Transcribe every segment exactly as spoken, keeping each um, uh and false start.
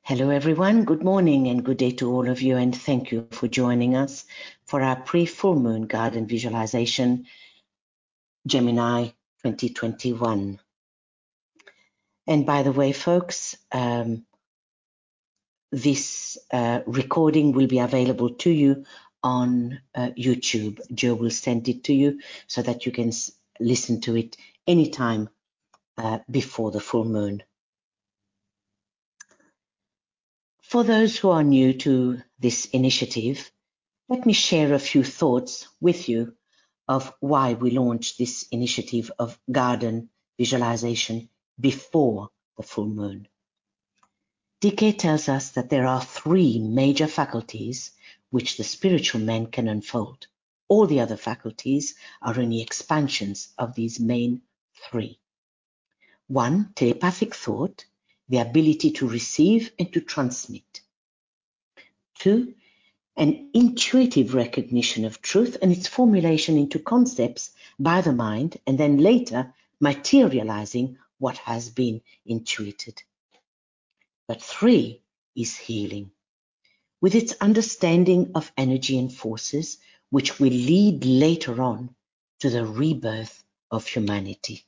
Hello, everyone. Good morning and good day to all of you, and thank you for joining us for our pre-full moon garden visualization, Gemini twenty twenty-one. And by the way, folks, um, this uh, recording will be available to you on uh, YouTube. Joe will send it to you so that you can s- listen to it anytime uh, before the full moon. For those who are new to this initiative, let me share a few thoughts with you of why we launched this initiative of garden visualization before the full moon. D K tells us that there are three major faculties which the spiritual man can unfold. All the other faculties are only expansions of these main three. One, telepathic thought, the ability to receive and to transmit. Two, an intuitive recognition of truth and its formulation into concepts by the mind, and then later materializing what has been intuited. But three is healing, with its understanding of energy and forces, which will lead later on to the rebirth of humanity.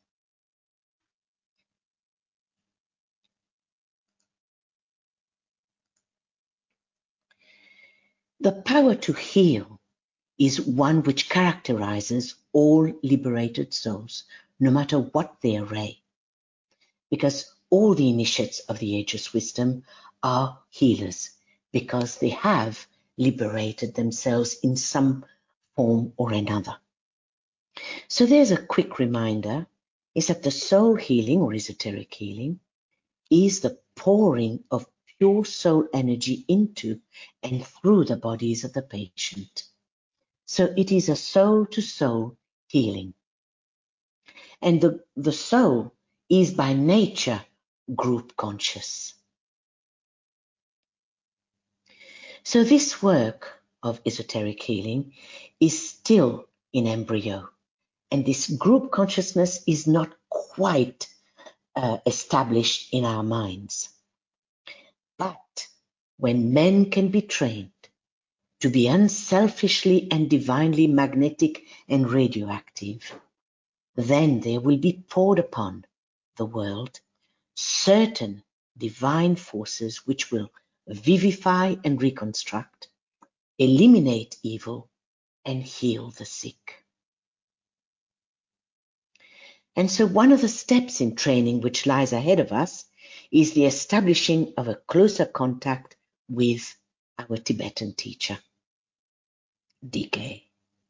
The power to heal is one which characterizes all liberated souls, no matter what their array. Because all the initiates of the Ageless Wisdom are healers, because they have liberated themselves in some form or another. So there's a quick reminder, is that the soul healing or esoteric healing is the pouring of pure soul energy into and through the bodies of the patient. So it is a soul-to-soul healing. And the, the soul is by nature group conscious. So this work of esoteric healing is still in embryo, and this group consciousness is not quite uh, established in our minds. But when men can be trained to be unselfishly and divinely magnetic and radioactive, then there will be poured upon the world certain divine forces which will vivify and reconstruct, eliminate evil, and heal the sick. And so one of the steps in training which lies ahead of us is the establishing of a closer contact with our Tibetan teacher, D K.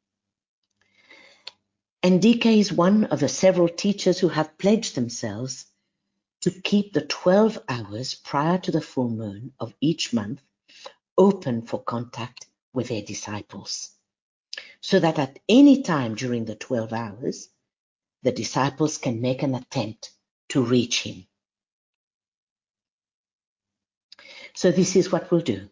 And D K is one of the several teachers who have pledged themselves to keep the twelve hours prior to the full moon of each month open for contact with their disciples, so that at any time during the twelve hours, the disciples can make an attempt to reach him. So this is what we'll do.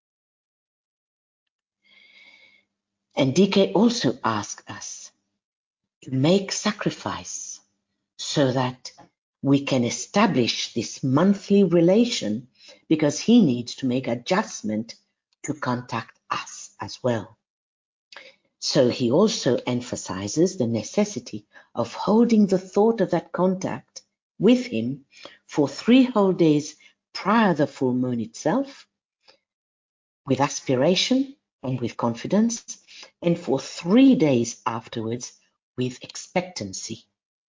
And D K also asked us to make sacrifice so that we can establish this monthly relation, because he needs to make adjustment to contact us as well. So he also emphasizes the necessity of holding the thought of that contact with him for three whole days prior the full moon itself, with aspiration and with confidence, and for three days afterwards with expectancy.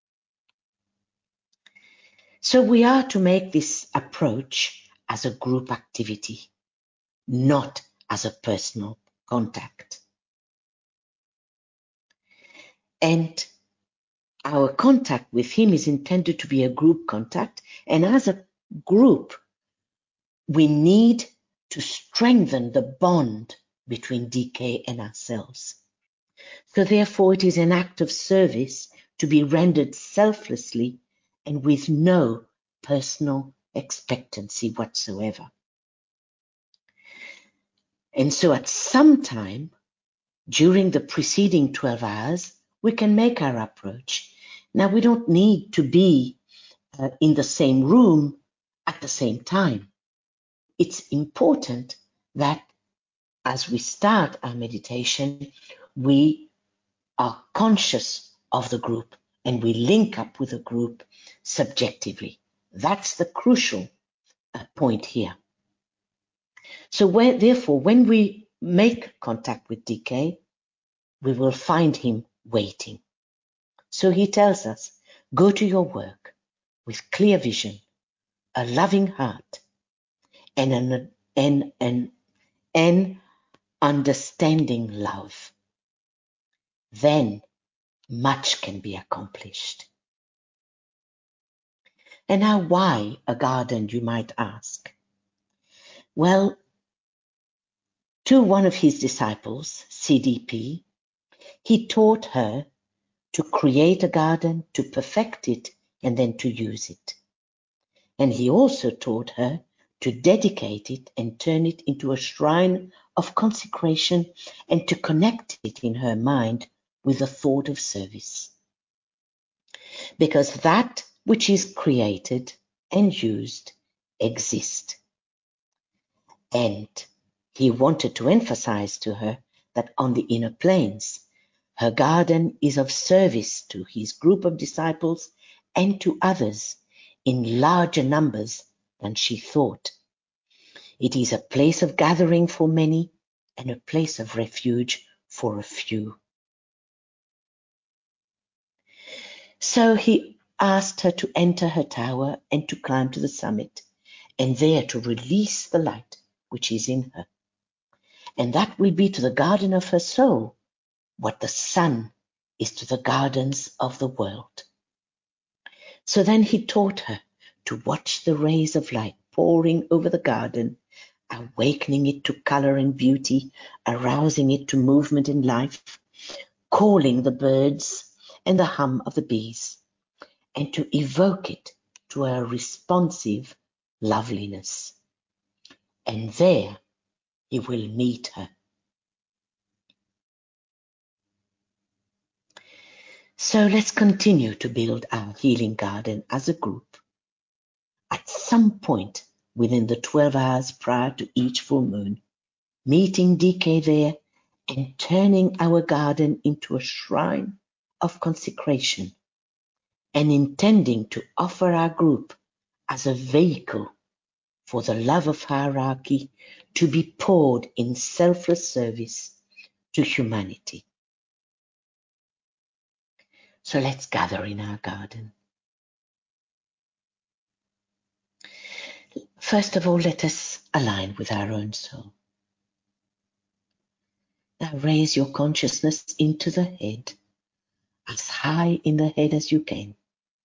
So we are to make this approach as a group activity, not as a personal contact. And our contact with him is intended to be a group contact, and as a group, we need to strengthen the bond between D K and ourselves. So therefore, it is an act of service to be rendered selflessly and with no personal expectancy whatsoever. And so at some time during the preceding twelve hours, we can make our approach. Now, we don't need to be uh, in the same room at the same time. it's important that as we start our meditation, we are conscious of the group and we link up with the group subjectively. That's the crucial uh, point here. So where, therefore, when we make contact with D K, we will find him waiting. So he tells us, go to your work with clear vision, a loving heart, and an, an, an, an understanding love. Then much can be accomplished. And now why a garden, you might ask? Well, to one of his disciples, C D P, he taught her to create a garden, to perfect it, and then to use it. And he also taught her to dedicate it and turn it into a shrine of consecration and to connect it in her mind with the thought of service. Because that which is created and used exists. And he wanted to emphasize to her that on the inner planes, her garden is of service to his group of disciples and to others in larger numbers than she thought. It is a place of gathering for many and a place of refuge for a few. So he asked her to enter her tower and to climb to the summit, and there to release the light which is in her. And that will be to the garden of her soul what the sun is to the gardens of the world. So then he taught her to watch the rays of light pouring over the garden, awakening it to color and beauty, arousing it to movement and life, calling the birds and the hum of the bees, and to evoke it to a responsive loveliness. And there he will meet her. So let's continue to build our healing garden as a group. At some point within the twelve hours prior to each full moon, meeting D K there and turning our garden into a shrine of consecration and intending to offer our group as a vehicle for the love of hierarchy to be poured in selfless service to humanity. So let's gather in our garden. First of all, let us align with our own soul. Now raise your consciousness into the head, as high in the head as you can.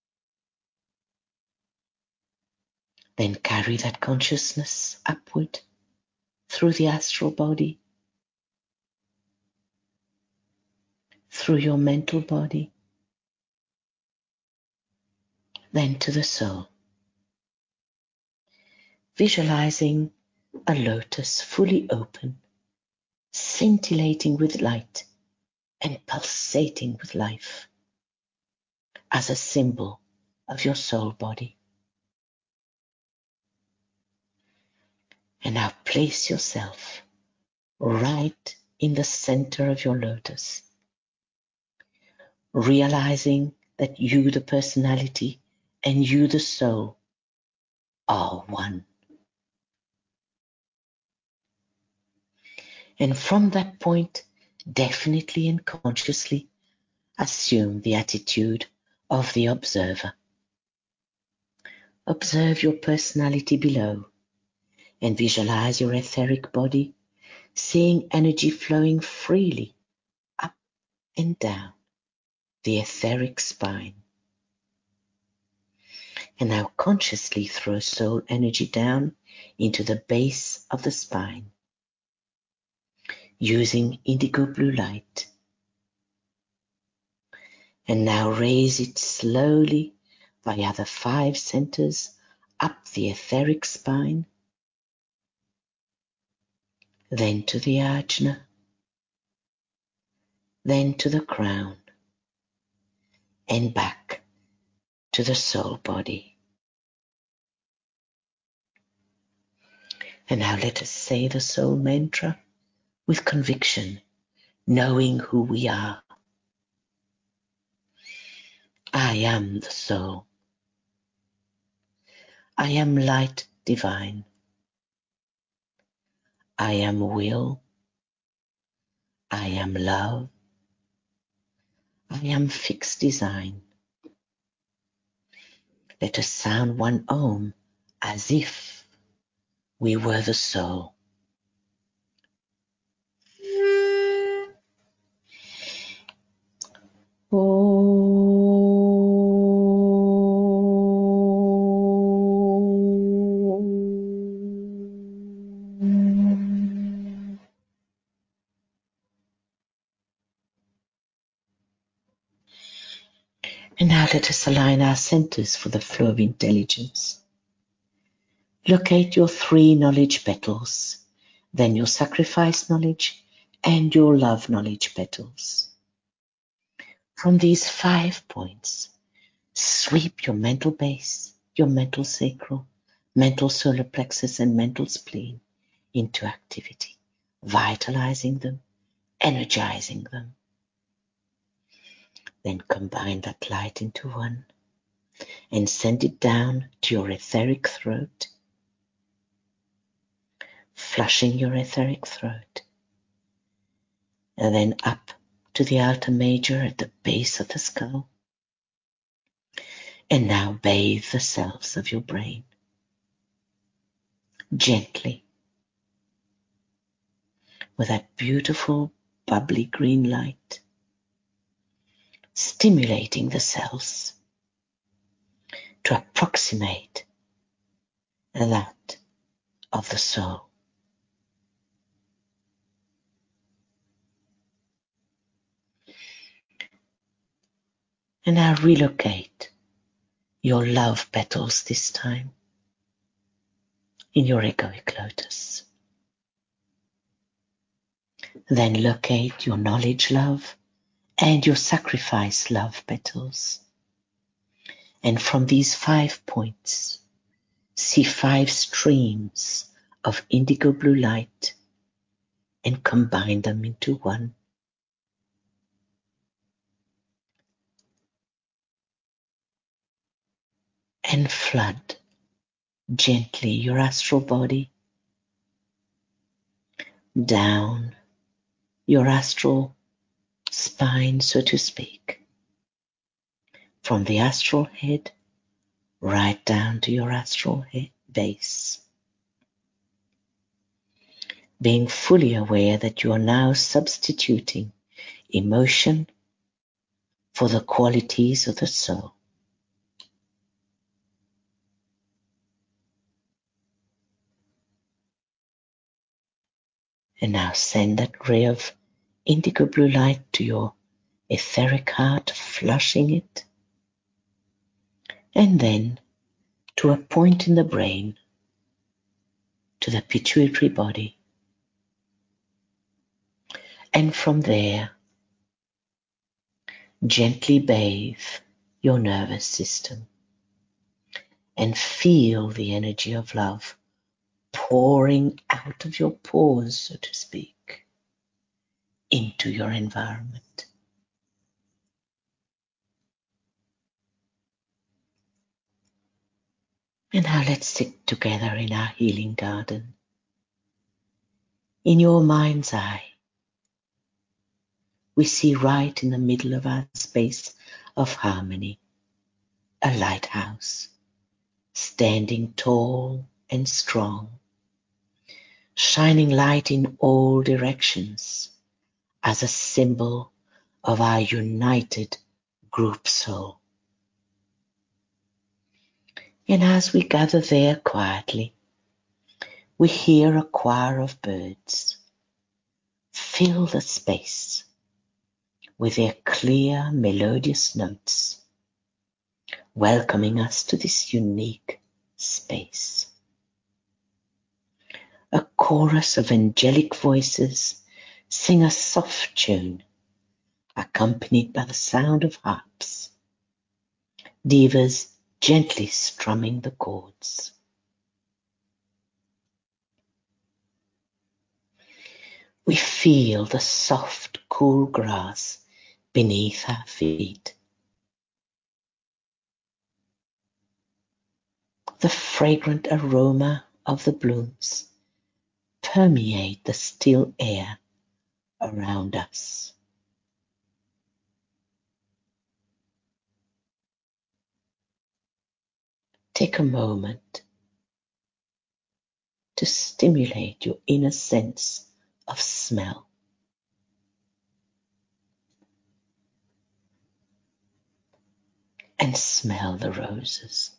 Then carry that consciousness upward through the astral body, through your mental body, then to the soul. Visualizing a lotus fully open, scintillating with light and pulsating with life as a symbol of your soul body. And now place yourself right in the center of your lotus, realizing that you, the personality, and you, the soul, are one. And from that point, definitely and consciously, assume the attitude of the observer. Observe your personality below and visualize your etheric body, seeing energy flowing freely up and down the etheric spine. And now consciously throw soul energy down into the base of the spine, using indigo blue light. And now raise it slowly via the five centers up the etheric spine, then to the ajna, then to the crown, and back to the soul body. And now let us say the soul mantra with conviction, knowing who we are. I am the soul. I am light divine. I am will. I am love. I am fixed design. Let us sound one Om as if we were the soul. And now let us align our centers for the flow of intelligence. Locate your three knowledge petals, then your sacrifice knowledge and your love knowledge petals. From these five points, sweep your mental base, your mental sacral, mental solar plexus, and mental spleen into activity, vitalizing them, energizing them. Then combine that light into one and send it down to your etheric throat, flushing your etheric throat, and then up to the altar major at the base of the skull. And now bathe the cells of your brain gently with that beautiful bubbly green light, stimulating the cells to approximate that of the soul. And now relocate your love petals this time in your egoic lotus. Then locate your knowledge love and your sacrifice love petals. And from these five points, see five streams of indigo blue light and combine them into one. And flood gently your astral body down your astral spine, so to speak, from the astral head right down to your astral head base, being fully aware that you are now substituting emotion for the qualities of the soul. And now send that ray of indigo blue light to your etheric heart, flushing it, and then to a point in the brain, to the pituitary body, and from there gently bathe your nervous system and feel the energy of love pouring out of your pores, so to speak, into your environment. And now let's sit together in our healing garden. In your mind's eye, we see right in the middle of our space of harmony a lighthouse, standing tall and strong, shining light in all directions as a symbol of our united group soul. And as we gather there quietly, we hear a choir of birds fill the space with their clear, melodious notes, welcoming us to this unique space. A chorus of angelic voices sing a soft tune, accompanied by the sound of harps, divas gently strumming the chords. We feel the soft, cool grass beneath our feet. The fragrant aroma of the blooms permeate the still air around us. Take a moment to stimulate your inner sense of smell. And smell the roses.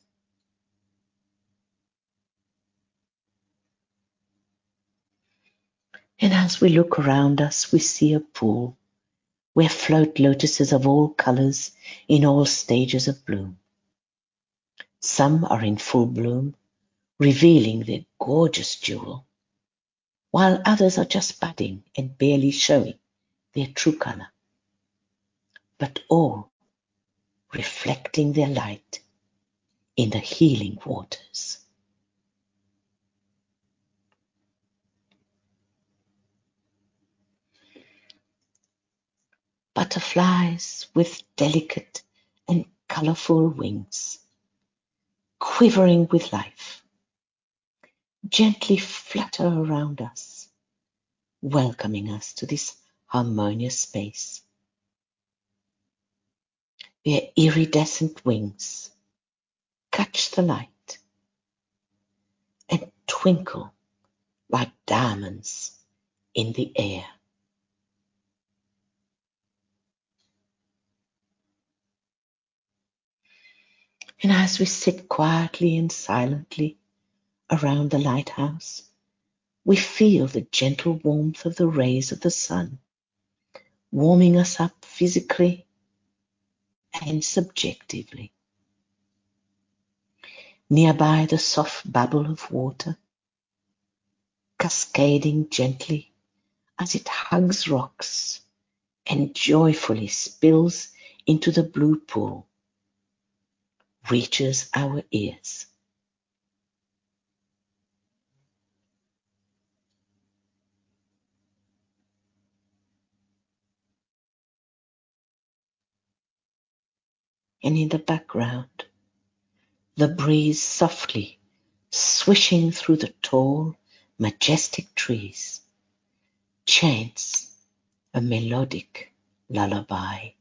And as we look around us, we see a pool where float lotuses of all colors in all stages of bloom. Some are in full bloom, revealing their gorgeous jewel, while others are just budding and barely showing their true color, but all reflecting their light in the healing waters. Butterflies with delicate and colorful wings, quivering with life, gently flutter around us, welcoming us to this harmonious space. Their iridescent wings catch the light and twinkle like diamonds in the air. And as we sit quietly and silently around the lighthouse, we feel the gentle warmth of the rays of the sun, warming us up physically and subjectively. Nearby, the soft bubble of water, cascading gently as it hugs rocks and joyfully spills into the blue pool, reaches our ears. And in the background, the breeze softly swishing through the tall, majestic trees, chants a melodic lullaby.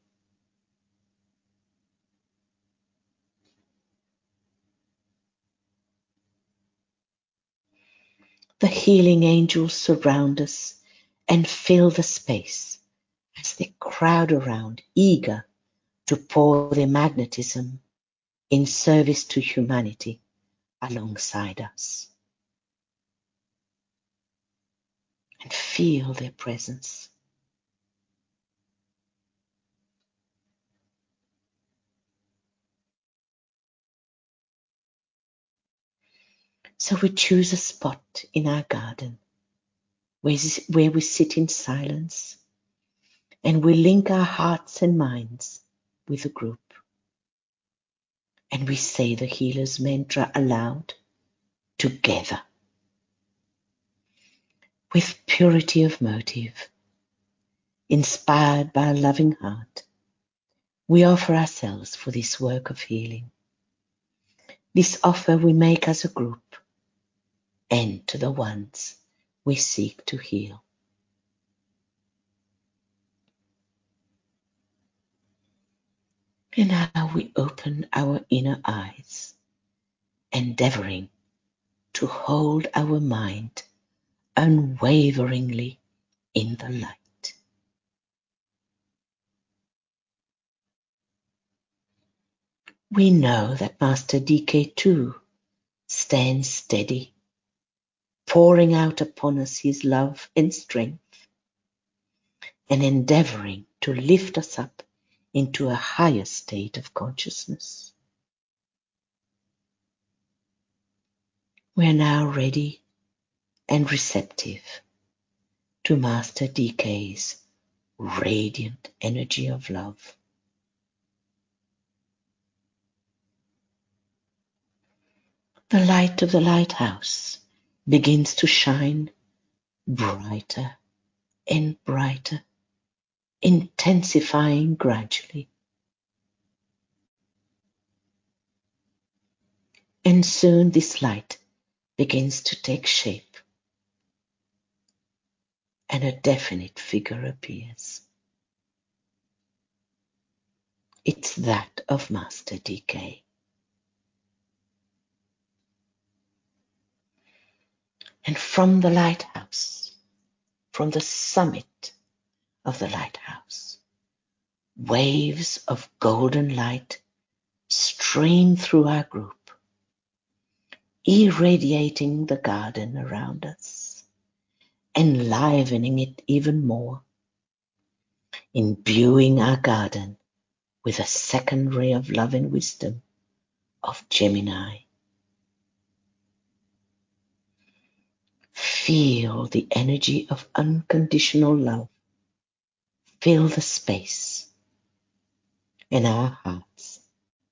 The healing angels surround us and fill the space as they crowd around, eager to pour their magnetism in service to humanity alongside us. And feel their presence. So we choose a spot in our garden where we sit in silence, and we link our hearts and minds with the group. And we say the healer's mantra aloud, together. With purity of motive, inspired by a loving heart, we offer ourselves for this work of healing. This offer we make as a group and to the ones we seek to heal. And now we open our inner eyes, endeavoring to hold our mind unwaveringly in the light. We know that Master D K too stands steady, pouring out upon us his love and strength, and endeavoring to lift us up into a higher state of consciousness. We are now ready and receptive to Master D K's radiant energy of love. The light of the lighthouse begins to shine brighter and brighter, intensifying gradually. And soon this light begins to take shape, and a definite figure appears. It's that of Master D K. And from the lighthouse, from the summit of the lighthouse, waves of golden light stream through our group, irradiating the garden around us, enlivening it even more, imbuing our garden with a second ray of love and wisdom of Gemini. Feel the energy of unconditional love fill the space in our hearts.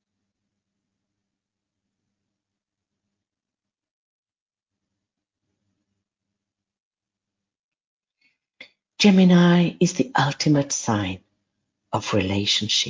Gemini is the ultimate sign of relationship.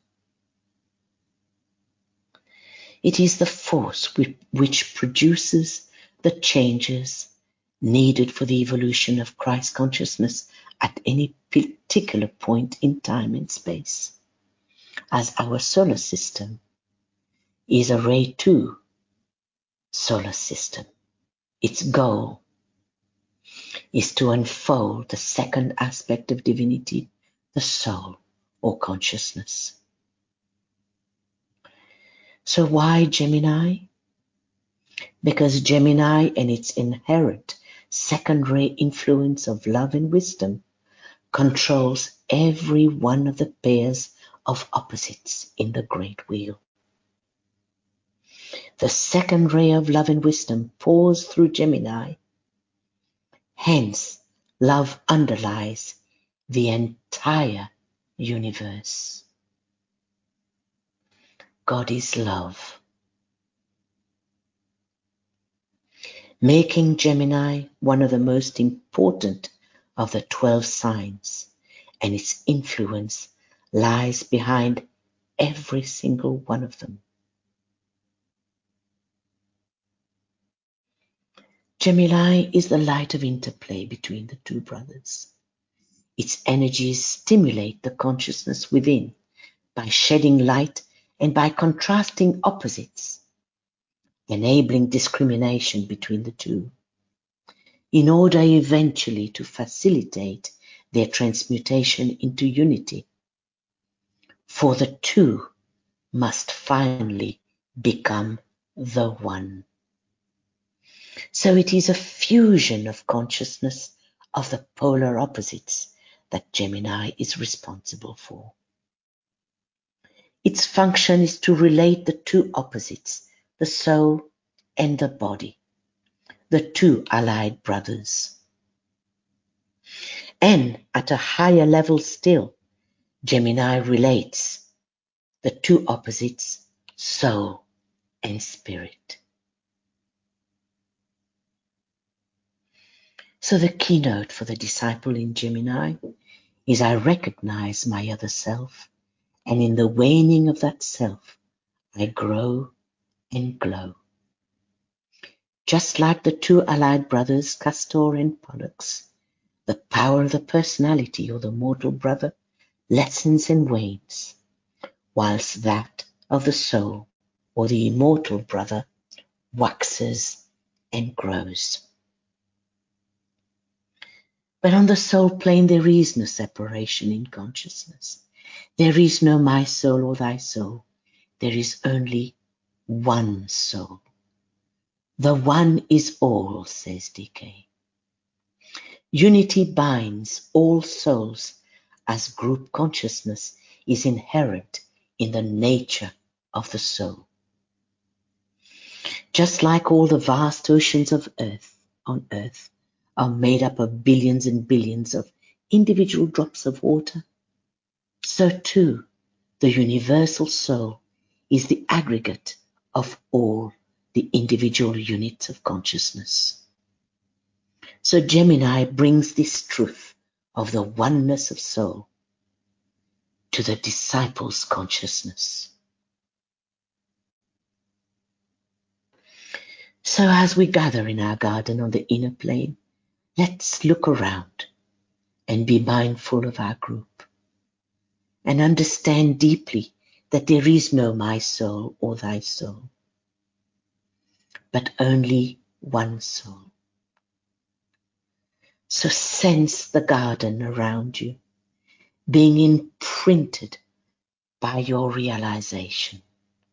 It is the force which produces the changes needed for the evolution of Christ consciousness at any particular point in time and space. As our solar system is a Ray two solar system, its goal is to unfold the second aspect of divinity, the soul or consciousness. So why Gemini? Because Gemini and its inherent second ray influence of love and wisdom controls every one of the pairs of opposites in the great wheel. The second ray of love and wisdom pours through Gemini. Hence, love underlies the entire universe. God is love, making Gemini one of the most important of the twelve signs, and its influence lies behind every single one of them. Gemini is the light of interplay between the two brothers. Its energies stimulate the consciousness within by shedding light and by contrasting opposites, enabling discrimination between the two, in order eventually to facilitate their transmutation into unity. For the two must finally become the one. So it is a fusion of consciousness of the polar opposites that Gemini is responsible for. Its function is to relate the two opposites, the soul and the body, the two allied brothers. And at a higher level still, Gemini relates the two opposites, soul and spirit. So the keynote for the disciple in Gemini is I recognize my other self, and in the waning of that self, I grow and glow. Just like the two allied brothers, Castor and Pollux, the power of the personality or the mortal brother lessens and wanes, whilst that of the soul or the immortal brother waxes and grows. But on the soul plane, there is no separation in consciousness. There is no my soul or thy soul. There is only one soul. The one is all, says D K. Unity binds all souls as group consciousness is inherent in the nature of the soul. Just like all the vast oceans of earth on earth are made up of billions and billions of individual drops of water, so too the universal soul is the aggregate of all the individual units of consciousness. So Gemini brings this truth of the oneness of soul to the disciple's consciousness. So as we gather in our garden on the inner plane, let's look around and be mindful of our group and understand deeply that there is no my soul or thy soul, but only one soul. So sense the garden around you being imprinted by your realization.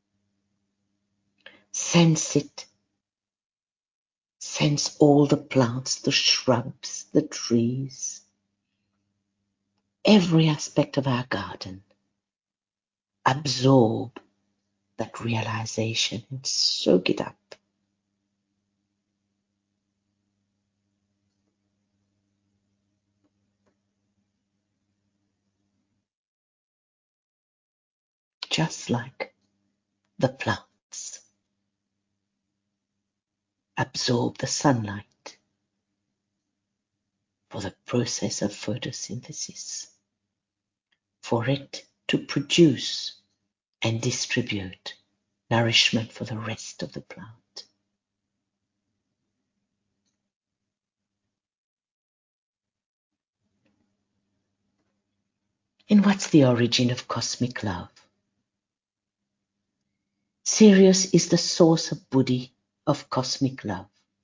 Sense it. Sense all the plants, the shrubs, the trees, every aspect of our garden. Absorb that realization and soak it up. Just like the plants absorb the sunlight for the process of photosynthesis, for it to produce and distribute nourishment for the rest of the plant. And what's the origin of cosmic love? Sirius is the source of Buddhi, of cosmic love.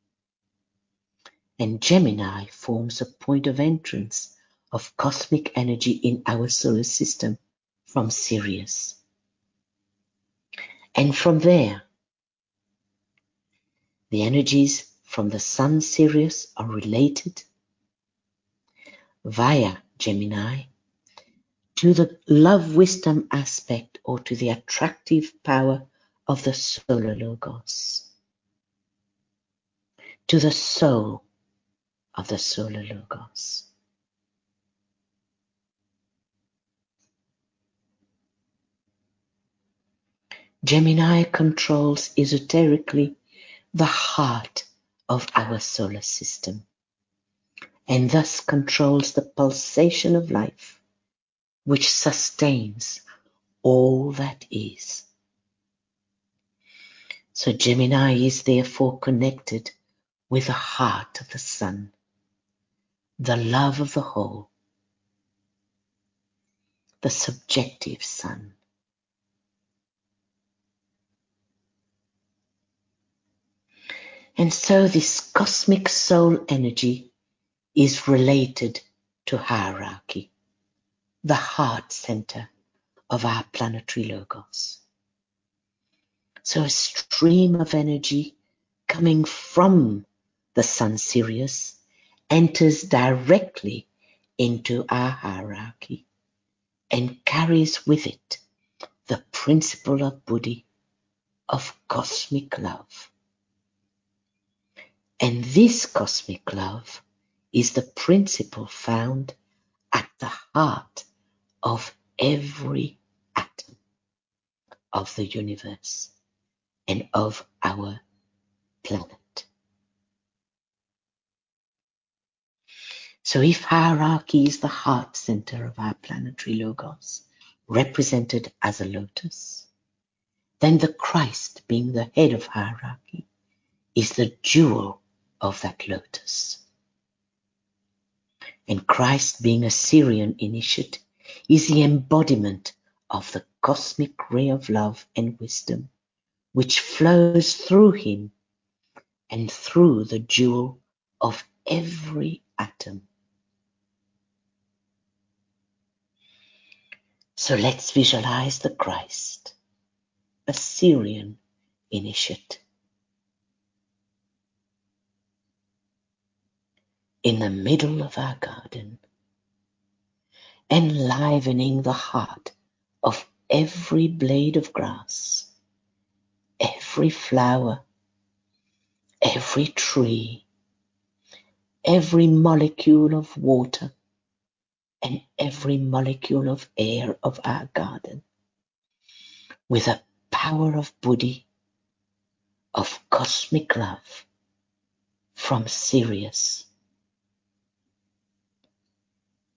And Gemini forms a point of entrance of cosmic energy in our solar system from Sirius. And from there, the energies from the sun Sirius are related via Gemini to the love wisdom aspect or to the attractive power of the solar logos, to the soul of the solar logos. Gemini controls esoterically the heart of our solar system and thus controls the pulsation of life which sustains all that is. So Gemini is therefore connected with the heart of the sun, the love of the whole, the subjective sun. And so this cosmic soul energy is related to hierarchy, the heart center of our planetary logos. So a stream of energy coming from the sun Sirius enters directly into our hierarchy and carries with it the principle of Buddhi, of cosmic love. And this cosmic love is the principle found at the heart of every atom of the universe and of our planet. So if hierarchy is the heart center of our planetary logos, represented as a lotus, then the Christ, being the head of hierarchy, is the jewel of that lotus. And Christ, being a Sirian initiate, is the embodiment of the cosmic ray of love and wisdom, which flows through him and through the jewel of every atom. So let's visualize the Christ, a Sirian initiate, in the middle of our garden, enlivening the heart of every blade of grass, every flower, every tree, every molecule of water, and every molecule of air of our garden, with a power of Buddhi, of cosmic love, from Sirius.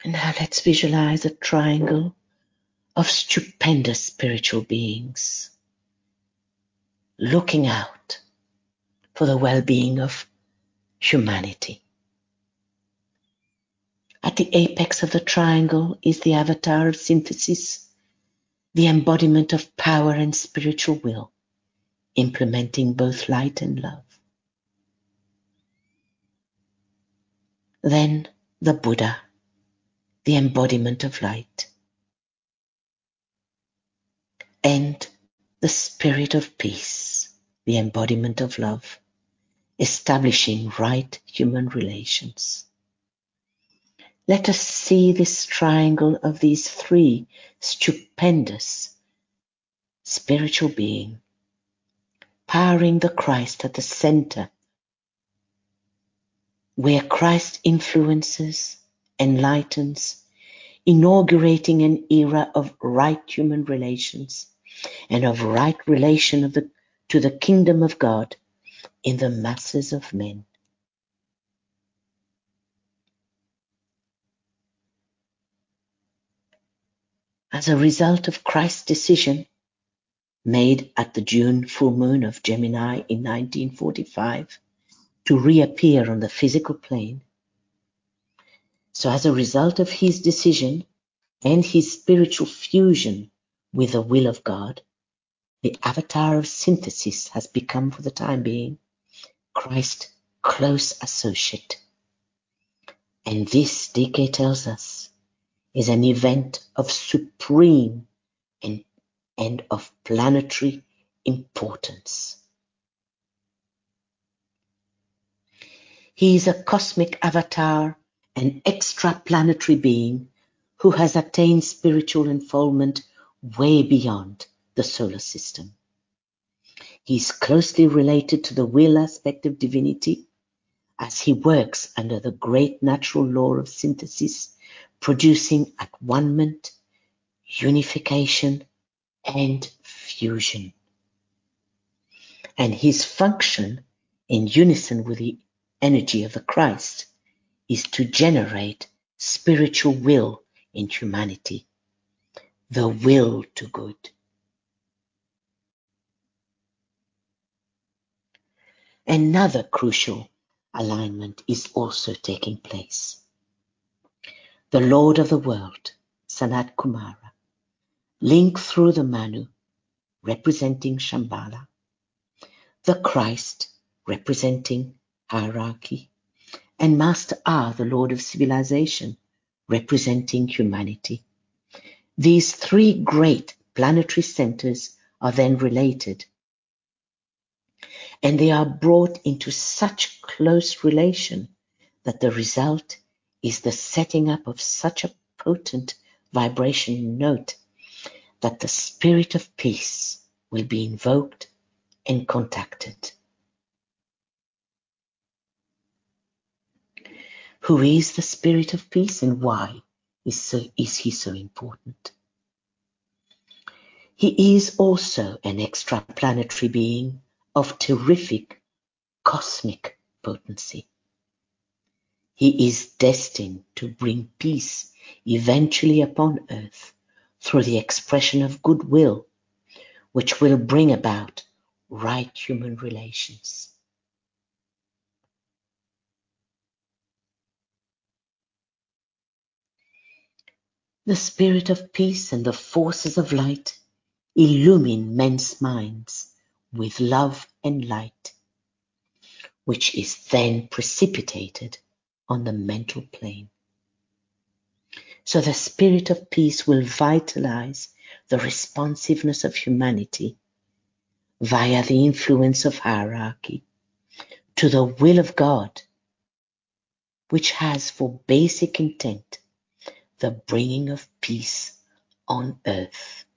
And now let's visualize a triangle of stupendous spiritual beings looking out for the well-being of humanity. At the apex of the triangle is the avatar of synthesis, the embodiment of power and spiritual will, implementing both light and love. Then the Buddha, the embodiment of light, and the spirit of peace, the embodiment of love, establishing right human relations. Let us see this triangle of these three stupendous spiritual beings, powering the Christ at the center, where Christ influences, enlightens, inaugurating an era of right human relations and of right relation of the, to the kingdom of God in the masses of men. As a result of Christ's decision made at the June full moon of Gemini in nineteen forty-five to reappear on the physical plane, so as a result of his decision and his spiritual fusion with the will of God, the avatar of synthesis has become, for the time being, Christ's close associate. And this, D K tells us, is an event of supreme and, and of planetary importance. He is a cosmic avatar, an extraplanetary being who has attained spiritual unfoldment way beyond the solar system. He is closely related to the will aspect of divinity as he works under the great natural law of synthesis, producing at one-ment, unification, and fusion. And his function, in unison with the energy of the Christ, is to generate spiritual will in humanity, the will to good. Another crucial alignment is also taking place. The Lord of the world, Sanat Kumara, linked through the Manu, representing Shambhala, the Christ, representing hierarchy, and Master Ah, the Lord of civilization, representing humanity. These three great planetary centers are then related, and they are brought into such close relation that the result is the setting up of such a potent vibration note that the spirit of peace will be invoked and contacted. Who is the spirit of peace and why is, so, is he so important? He is also an extraplanetary being of terrific cosmic potency. He is destined to bring peace eventually upon earth through the expression of goodwill, which will bring about right human relations. The spirit of peace and the forces of light illumine men's minds with love and light, which is then precipitated on the mental plane. So the spirit of peace will vitalize the responsiveness of humanity via the influence of hierarchy to the will of God, which has for basic intent the bringing of peace on earth.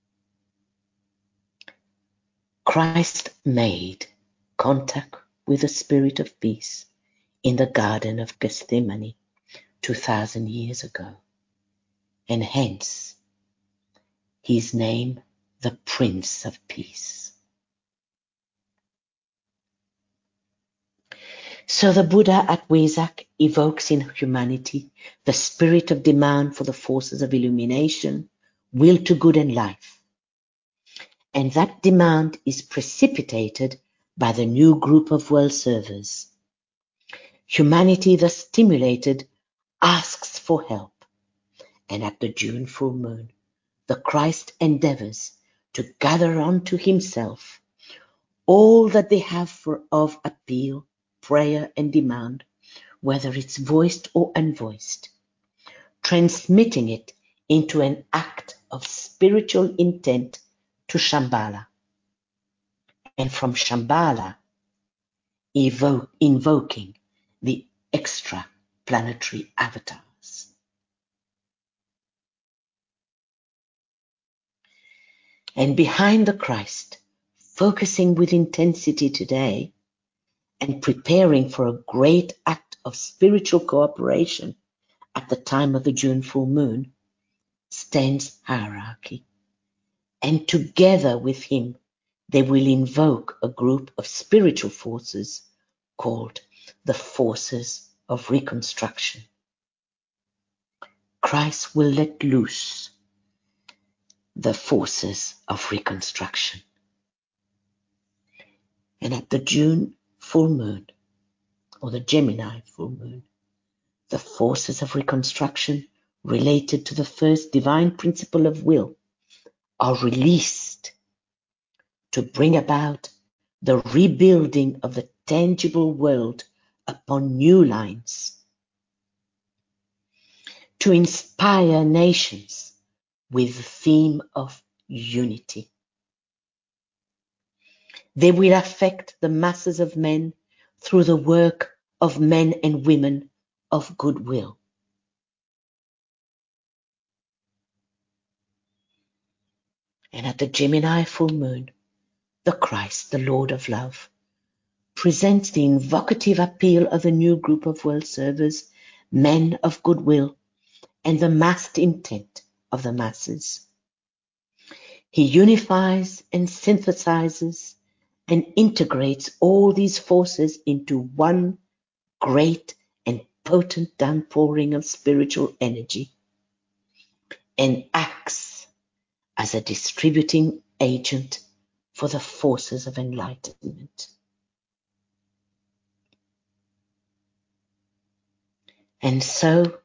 Christ made contact with the spirit of peace in the Garden of Gethsemane two thousand years ago, and hence his name, the Prince of Peace. So the Buddha at Wesak evokes in humanity the spirit of demand for the forces of illumination, will to good and life. And that demand is precipitated by the new group of world servers. Humanity, thus stimulated, asks for help. And at the June full moon, the Christ endeavors to gather unto himself all that they have for, of appeal, prayer, and demand, whether it's voiced or unvoiced, transmitting it into an act of spiritual intent to Shambhala. And from Shambhala, evoke, invoking the extra planetary avatars. And behind the Christ, focusing with intensity today and preparing for a great act of spiritual cooperation at the time of the June full moon, stands hierarchy. And together with him, they will invoke a group of spiritual forces called the forces of reconstruction. Christ will let loose the forces of reconstruction. And at the June full moon, or the Gemini full moon, the forces of reconstruction related to the first divine principle of will are released to bring about the rebuilding of the tangible world upon new lines, to inspire nations with the theme of unity. They will affect the masses of men through the work of men and women of goodwill. And at the Gemini full moon, the Christ, the Lord of love, presents the invocative appeal of a new group of world servers, men of goodwill, and the massed intent of the masses. He unifies and synthesizes and integrates all these forces into one great and potent downpouring of spiritual energy, and acts as a distributing agent for the forces of enlightenment. And so,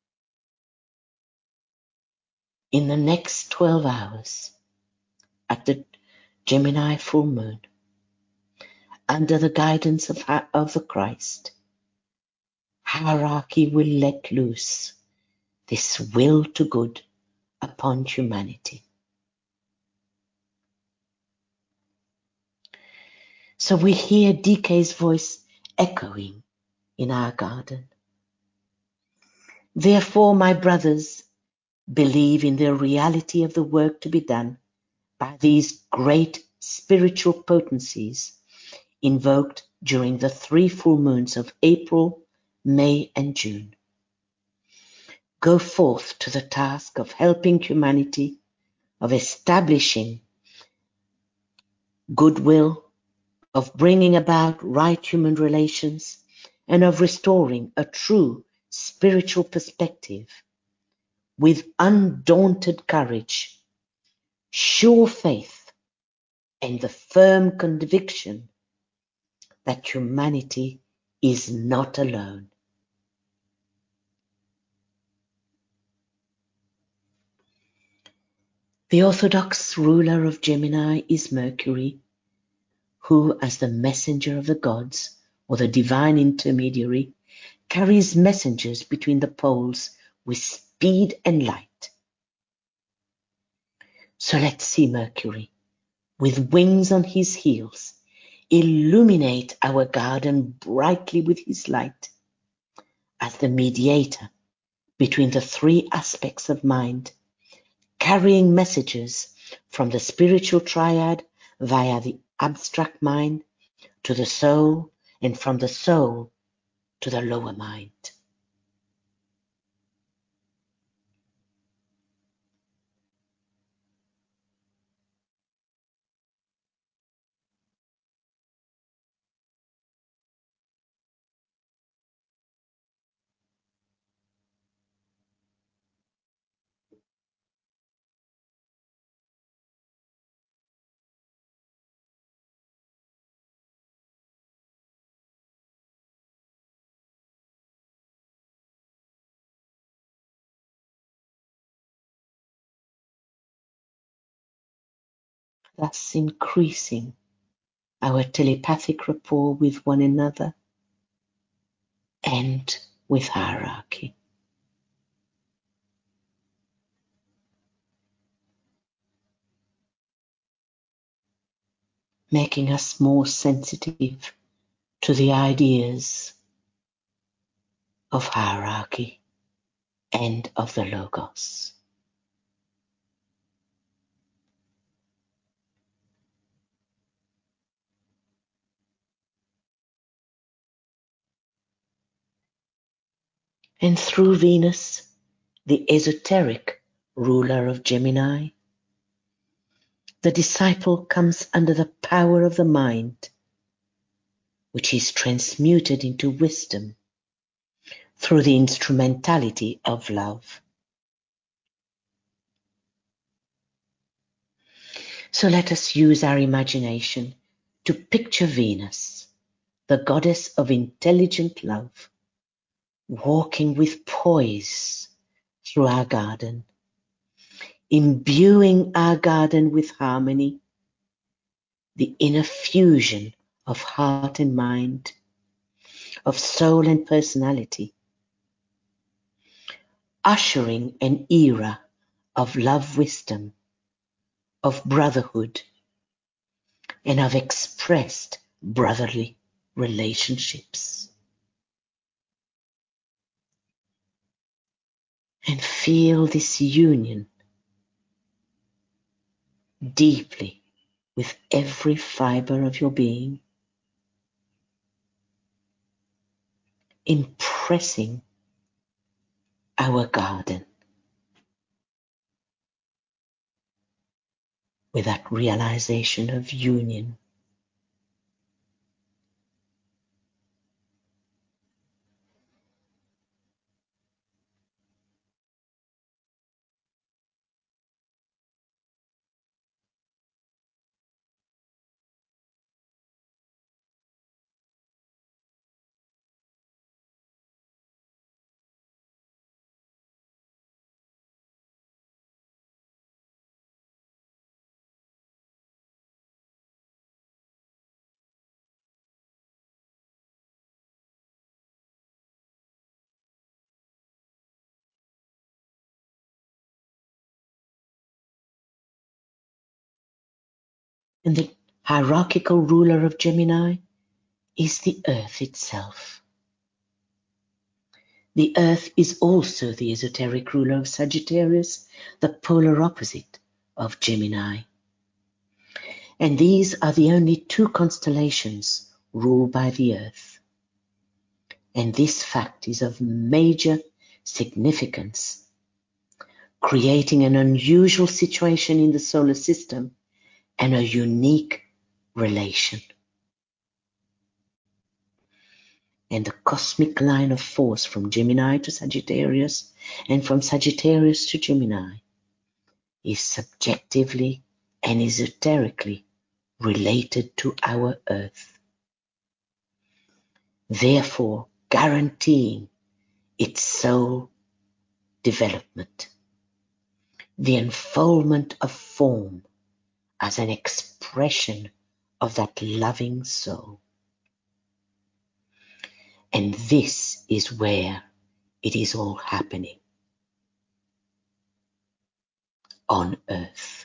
in the next twelve hours, at the Gemini full moon, under the guidance of, of the Christ, hierarchy will let loose this will to good upon humanity. So we hear D K's voice echoing in our garden. Therefore, my brothers, believe in the reality of the work to be done by these great spiritual potencies invoked during the three full moons of April, May, and June. Go forth to the task of helping humanity, of establishing goodwill, of bringing about right human relations, and of restoring a true spiritual perspective with undaunted courage, sure faith, and the firm conviction that humanity is not alone. The orthodox ruler of Gemini is Mercury, who, as the messenger of the gods, or the divine intermediary, carries messengers between the poles with speed and light. So let's see Mercury, with wings on his heels, illuminate our garden brightly with his light, as the mediator between the three aspects of mind, carrying messages from the spiritual triad via the abstract mind to the soul, and from the soul to the lower mind. thus increasing our telepathic rapport with one another and with hierarchy. Making us more sensitive to the ideas of hierarchy and of the Logos. And through Venus, the esoteric ruler of Gemini, the disciple comes under the power of the mind, which is transmuted into wisdom through the instrumentality of love. So let us use our imagination to picture Venus, the goddess of intelligent love, walking with poise through our garden, imbuing our garden with harmony, the inner fusion of heart and mind, of soul and personality, ushering an era of love wisdom, of brotherhood, and of expressed brotherly relationships. And feel this union deeply with every fiber of your being, impressing our garden with that realization of union. And the hierarchical ruler of Gemini is the earth itself. The earth is also the esoteric ruler of Sagittarius, the polar opposite of Gemini. And these are the only two constellations ruled by the earth. And this fact is of major significance, creating an unusual situation in the solar system and a unique relation. And the cosmic line of force from Gemini to Sagittarius and from Sagittarius to Gemini is subjectively and esoterically related to our earth, therefore guaranteeing its soul development, the unfoldment of form as an expression of that loving soul. And this is where it is all happening on earth.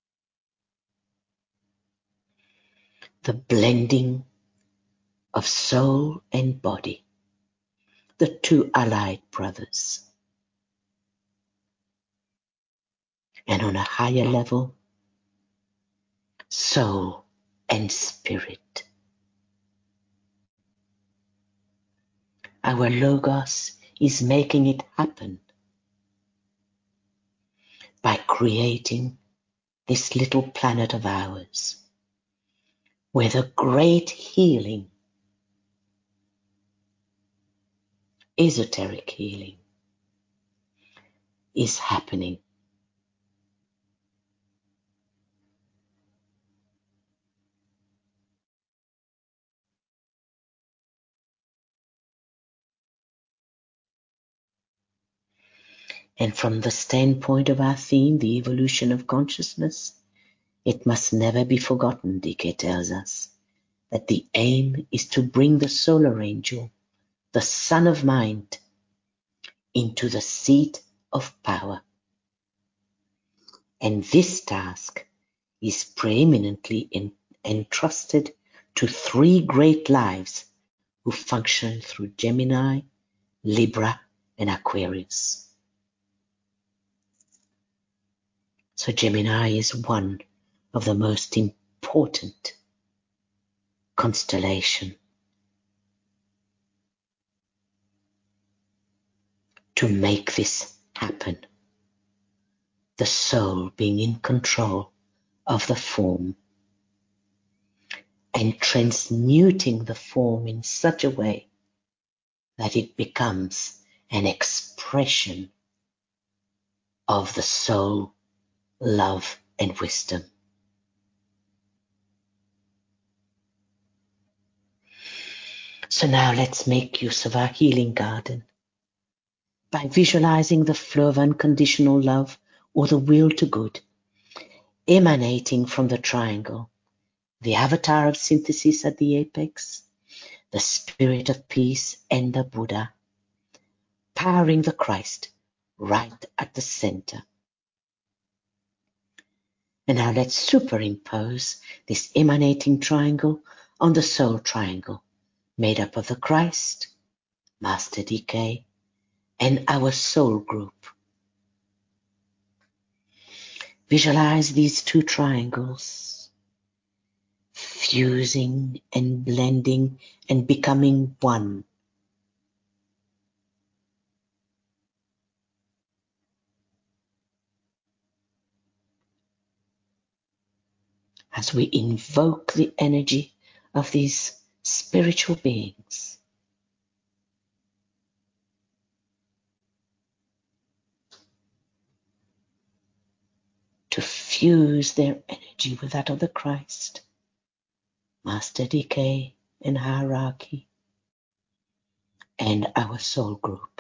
The blending of soul and body, the two allied brothers. And on a higher level, soul and spirit. Our Logos is making it happen by creating this little planet of ours, where the great healing, esoteric healing, is happening. And from the standpoint of our theme, the evolution of consciousness, It must never be forgotten, D K tells us, that the aim is to bring the solar angel, the Son of Mind, into the seat of power. And this task is preeminently in, entrusted to three great lives who function through Gemini, Libra, and Aquarius. So Gemini is one of the most important constellation to make this happen. The soul being in control of the form and transmuting the form in such a way that it becomes an expression of the soul, love, and wisdom. So now let's make use of our healing garden by visualizing the flow of unconditional love or the will to good emanating from the triangle, the avatar of synthesis at the apex, the spirit of peace, and the Buddha, powering the Christ right at the center. And now let's superimpose this emanating triangle on the soul triangle, made up of the Christ, Master D K, and our soul group. Visualize these two triangles fusing and blending and becoming one. As we invoke the energy of these spiritual beings, to fuse their energy with that of the Christ, Master D K, and Hierarchy, and our soul group.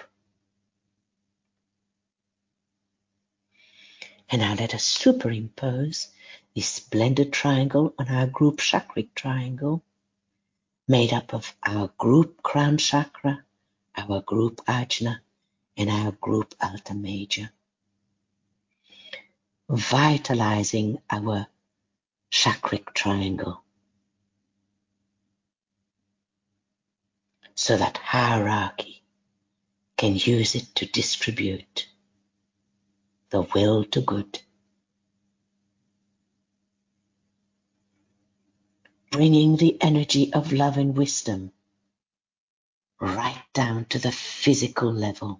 And now let us superimpose this blended triangle on our group chakric triangle, made up of our group crown chakra, our group ajna, and our group alta major, vitalizing our chakric triangle so that hierarchy can use it to distribute the will to good, bringing the energy of love and wisdom right down to the physical level.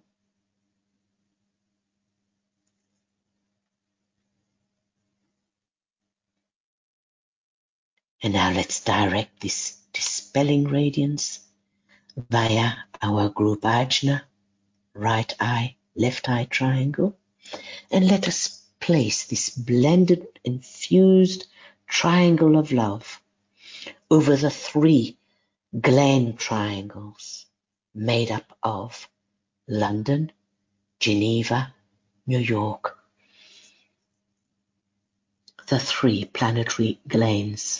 And now let's direct this dispelling radiance via our group ajna, right eye, left eye triangle, and let us place this blended, infused triangle of love over the three Glen triangles made up of London, Geneva, New York, the three planetary Glens.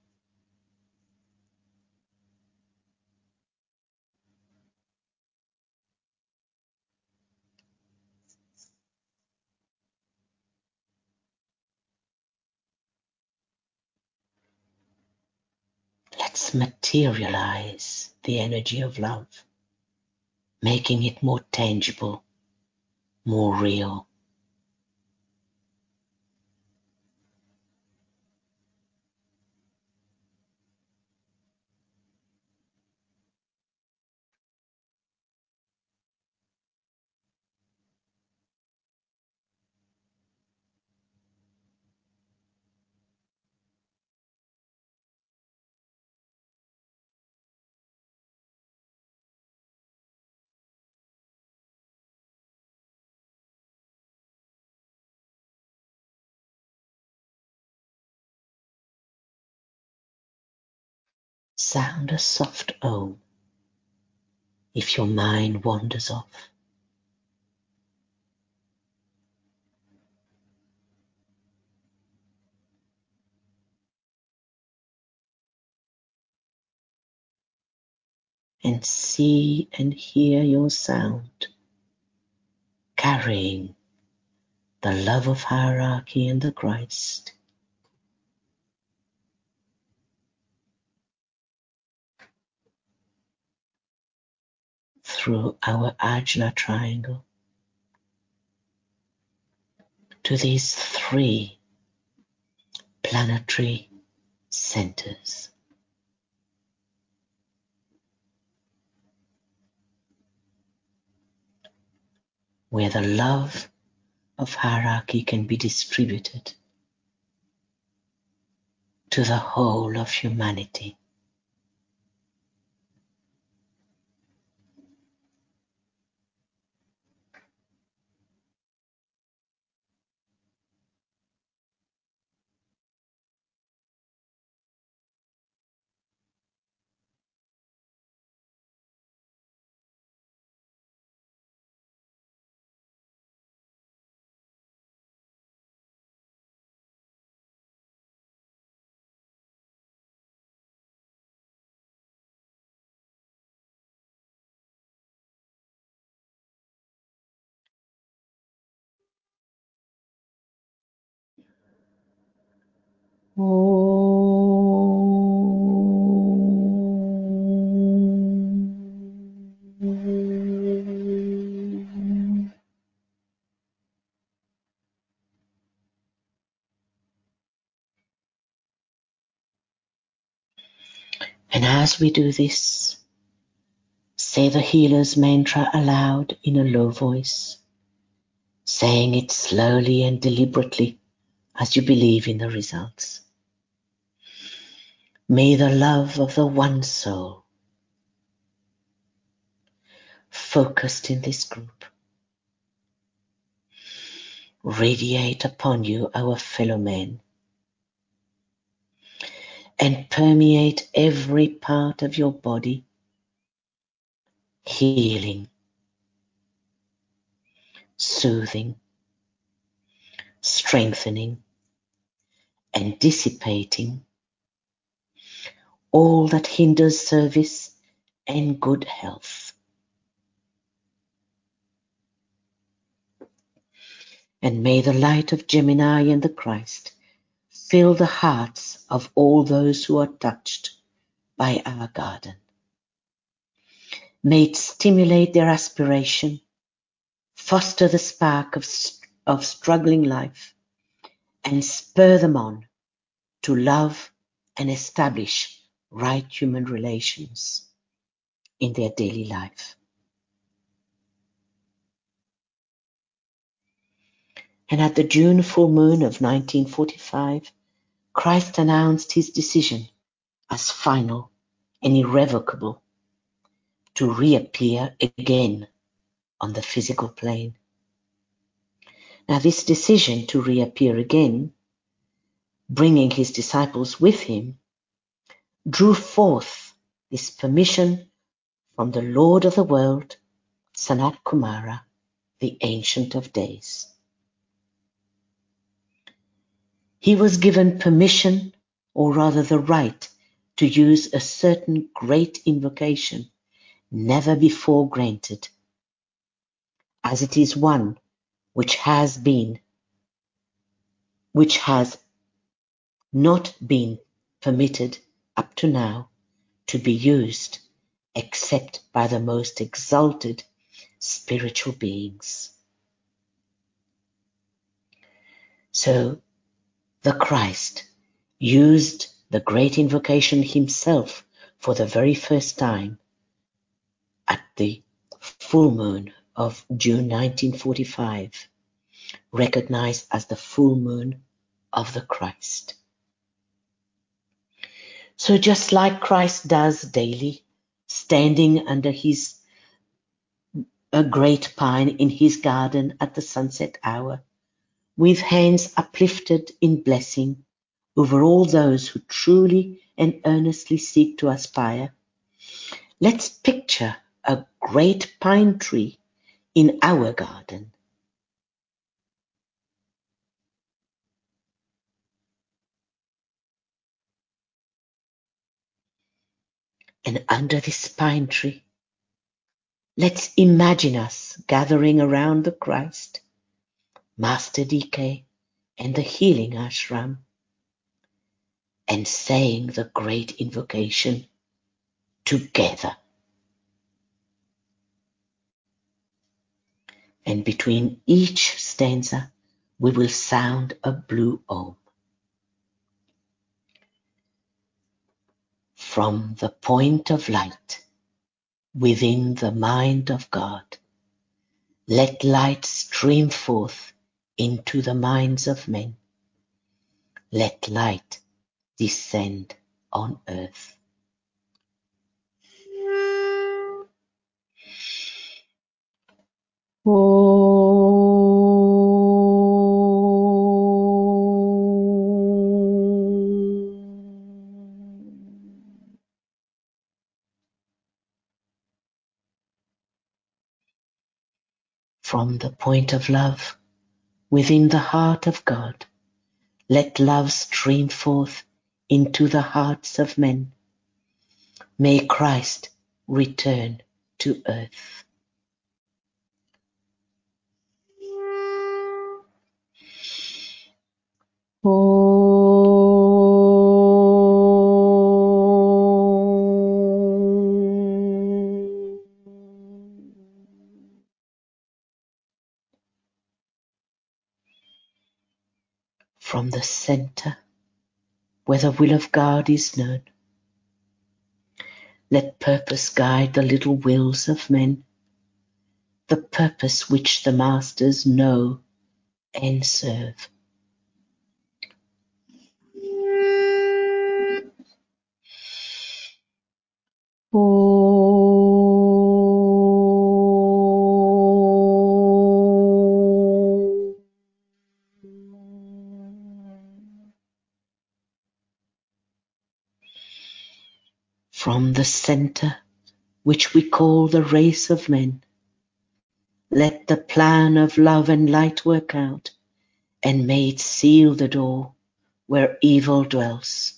Let's materialize the energy of love, making it more tangible, more real. Sound a soft Om if your mind wanders off. and see and hear your sound, carrying the love of hierarchy and the Christ. Through our Ajna triangle to these three planetary centers. Where the love of hierarchy can be distributed to the whole of humanity. And as we do this, say the healer's mantra aloud in a low voice, saying it slowly and deliberately as you believe in the results. May the love of the one soul focused in this group radiate upon you, our fellow men, and permeate every part of your body, healing, soothing, strengthening, and dissipating all that hinders service and good health. And may the light of Gemini and the Christ fill the hearts of all those who are touched by our garden. May it stimulate their aspiration, foster the spark of, of struggling life, and spur them on to love and establish right human relations in their daily life. And at the June full moon of nineteen forty-five, Christ announced his decision as final and irrevocable to reappear again on the physical plane. Now, this decision to reappear again, bringing his disciples with him, drew forth this permission from the Lord of the world, Sanat Kumara, the Ancient of Days. He was given permission, or rather the right, to use a certain great invocation never before granted, as it is one which has been, which has not been permitted up to now to be used except by the most exalted spiritual beings. So the Christ used the great invocation himself for the very first time at the full moon of June nineteen forty-five, recognized as the full moon of the Christ. So just like Christ does daily, standing under his a great pine in his garden at the sunset hour, with hands uplifted in blessing over all those who truly and earnestly seek to aspire, let's picture a great pine tree in our garden. And under this pine tree, let's imagine us gathering around the Christ, Master D K, and the healing ashram, and saying the great invocation together. And between each stanza, we will sound a blue Om. From the point of light within the mind of God, let light stream forth into the minds of men. Let light descend on earth. From the point of love within the heart of God, let love stream forth into the hearts of men. May Christ return to earth. From the center, where the will of God is known, let purpose guide the little wills of men, the purpose which the masters know and serve. From the center, which we call the race of men, let the plan of love and light work out, and may it seal the door where evil dwells.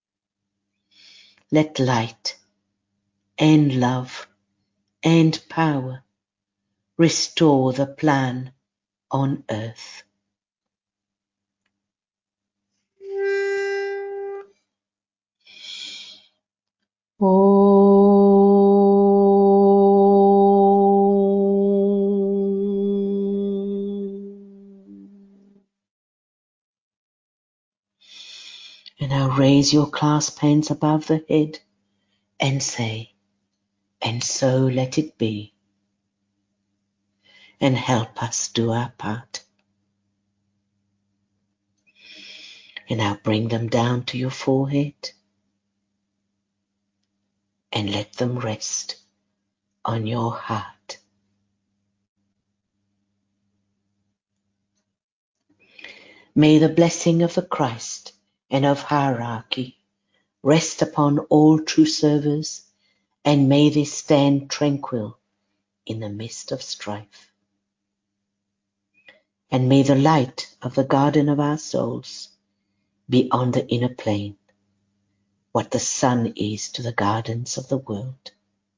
Let light and love and power restore the plan on earth. And now raise your clasped hands above the head and say, and so let it be. And help us do our part. And now bring them down to your forehead and let them rest on your heart. May the blessing of the Christ and of hierarchy rest upon all true servers, and may they stand tranquil in the midst of strife. And may the light of the garden of our souls be on the inner plane, what the sun is to the gardens of the world.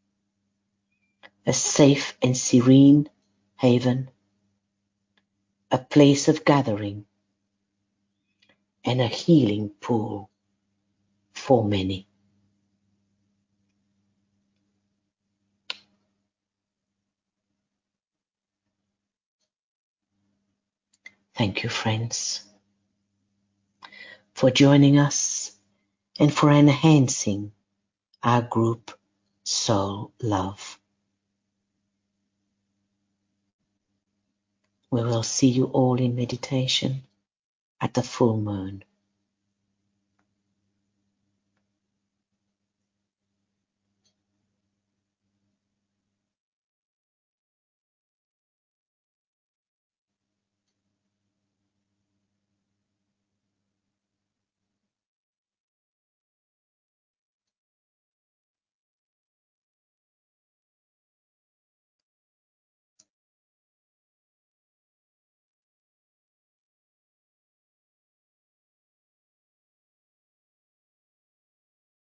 A safe and serene haven, a place of gathering, and a healing pool for many. Thank you, friends, for joining us and for enhancing our group Soul Love. We will see you all in meditation at the full moon